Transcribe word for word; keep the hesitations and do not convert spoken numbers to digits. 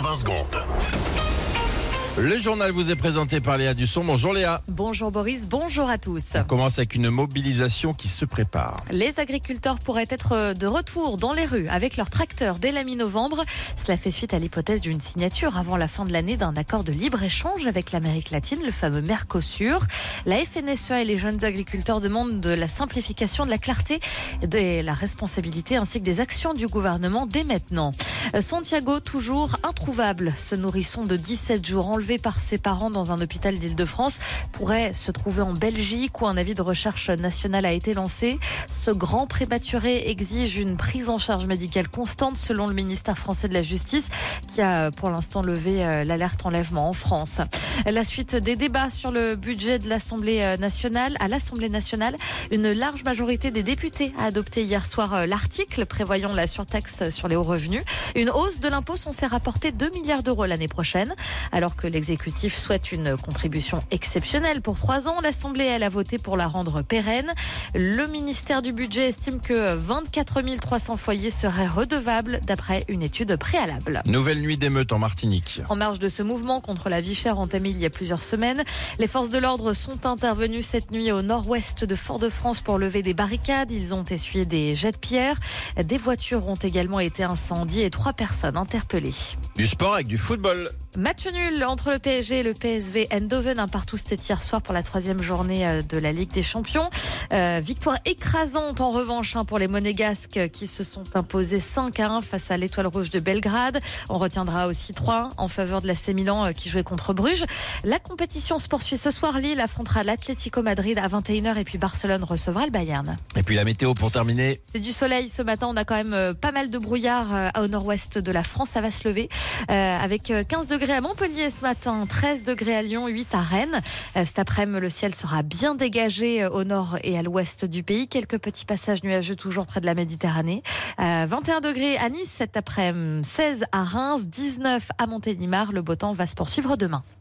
vingt secondes. Le journal vous est présenté par Léa Dusson. Bonjour Léa. Bonjour Boris, bonjour à tous. On commence avec une mobilisation qui se prépare. Les agriculteurs pourraient être de retour dans les rues avec leurs tracteurs dès la mi-novembre. Cela fait suite à l'hypothèse d'une signature avant la fin de l'année d'un accord de libre-échange avec l'Amérique latine, le fameux Mercosur. La F N S E A et les jeunes agriculteurs demandent de la simplification, de la clarté, de la responsabilité ainsi que des actions du gouvernement dès maintenant. Santiago, toujours introuvable. Ce nourrisson de dix-sept jours enlevé par ses parents dans un hôpital d'Île-de-France pourrait se trouver en Belgique où un avis de recherche nationale a été lancé. Ce grand prématuré exige une prise en charge médicale constante selon le ministère français de la Justice qui a pour l'instant levé l'alerte enlèvement en France. La suite des débats sur le budget de l'Assemblée nationale. À l'Assemblée nationale, une large majorité des députés a adopté hier soir l'article prévoyant la surtaxe sur les hauts revenus. Une hausse de l'impôt censée rapporter deux milliards d'euros l'année prochaine. Alors que l'exécutif souhaite une contribution exceptionnelle pour trois ans, l'Assemblée, elle, a voté pour la rendre pérenne. Le ministère du Budget estime que vingt-quatre mille trois cents foyers seraient redevables d'après une étude préalable. Nouvelle nuit d'émeute en Martinique. En marge de ce mouvement contre la vie chère entamé il y a plusieurs semaines, les forces de l'ordre sont intervenues cette nuit au nord-ouest de Fort-de-France pour lever des barricades. Ils ont essuyé des jets de pierre. Des voitures ont également été incendiées et trois personnes interpellées. Du sport avec du football. Match nul entre le P S G et le P S V Eindhoven. Un partout, c'était hier soir pour la troisième journée de la Ligue des Champions. Euh, victoire écrasante en revanche hein, pour les Monégasques qui se sont imposés cinq à un face à l'Étoile Rouge de Belgrade. On retiendra aussi trois à un en faveur de l'A C Milan euh, qui jouait contre Bruges. La compétition se poursuit ce soir. Lille affrontera l'Atlético Madrid à vingt et une heures et puis Barcelone recevra le Bayern. Et puis la météo pour terminer. C'est du soleil ce matin. On a quand même euh, pas mal de brouillard euh, au nord-ouest de la France. Ça va se lever euh, avec quinze degrés à Montpellier ce matin, treize degrés à Lyon, huit à Rennes. Euh, cet après-midi, le ciel sera bien dégagé euh, au nord et à l'ouest du pays. Quelques petits passages nuageux toujours près de la Méditerranée. Euh, vingt et un degrés à Nice cet après-midi, seize à Reims, dix-neuf à Montélimar. Le beau temps va se poursuivre demain.